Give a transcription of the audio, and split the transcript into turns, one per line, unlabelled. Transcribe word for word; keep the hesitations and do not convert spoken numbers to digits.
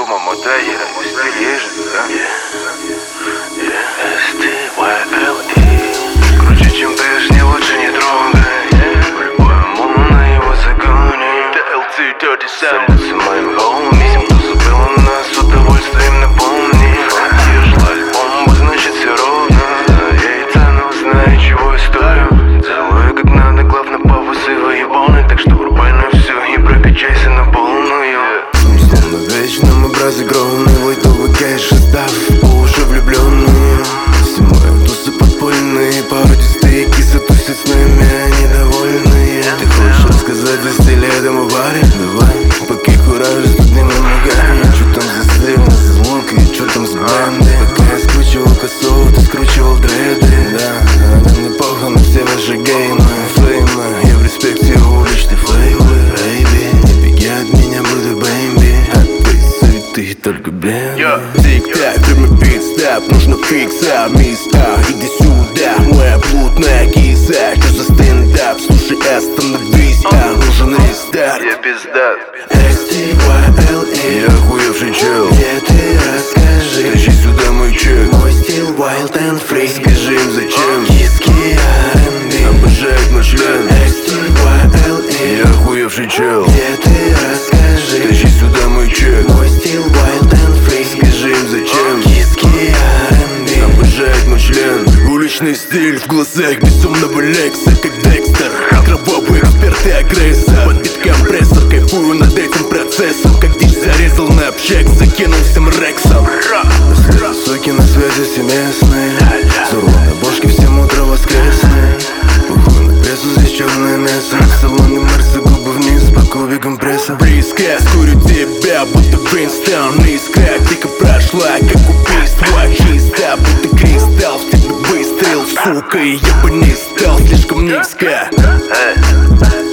Рома Мотая, стиль же, да? эс ти уай эл и. Круче, чем ты, не лучше не трогай. По-любому на его законе. ди эл ти тридцать семь. С моим хоуми, кто забыл нас, с удовольствием напомни. Ежел альбом, значит все ровно. Я и цену знаю, чего я стою. Делаю как надо, главное повысывай ебоны. Так что врубай на все и прокачайся на полную. Словно вечно мы разыгранный лайтовый кэш, став по уши влюбленные. Все мои тусы подпольные, породистые кисы тусят с нами, они довольные. Ты хочешь рассказать за стиль этому паре? Давай, пока кураж с днем намогай. Чё там за стиль, за звук и чё там с бенды? Пока я скручивал косу, ты скручивал дреды. Да, да мне похуй на все ваши геймы, флеймы. Я в респекте уличных флейвы. Бэйби, не беги от меня, буду бэйби. Ты только блин.
Тик-так, прямой бит-стап, нужно фикса, миста. Иди сюда, моя блудная киса. Что за стендап, слушай, остановись, а нужен рестарт.
Я пиздат.
эс ти уай эл и.
Я охуевший чел.
Где ты, расскажи.
Тащи сюда мой чек.
Мой стиль wild and free.
Скажи им зачем.
Киски ар энд би.
Обожает мой член.
эс ти уай эл и.
Я охуевший чел.
Где ты, расскажи.
Тащи сюда мой чек.
Мой стиль wild and free.
Скажи им зачем.
Киски ар энд би.
Обожает мой член.
Уличный стиль в глазах безумного лекса, как Декстер. Кровавый эксперт и агрессор. Под бит компрессор, кайфую над этим процессом. Как дичь зарезал на общак, закинулся мрексом.
Суки на связи все местные. Суру на бошке всем утро воскресные. Похуй на прессу, здесь черное мясо. В салоне Мерса, губы вниз по кубикам пресса.
Близко, скурю тебя, будто Принстон. Искра тихо прошла, как убийство. Чисто, будто кристалл, в тебе выстрел, сука. И я бы не стал слишком низко.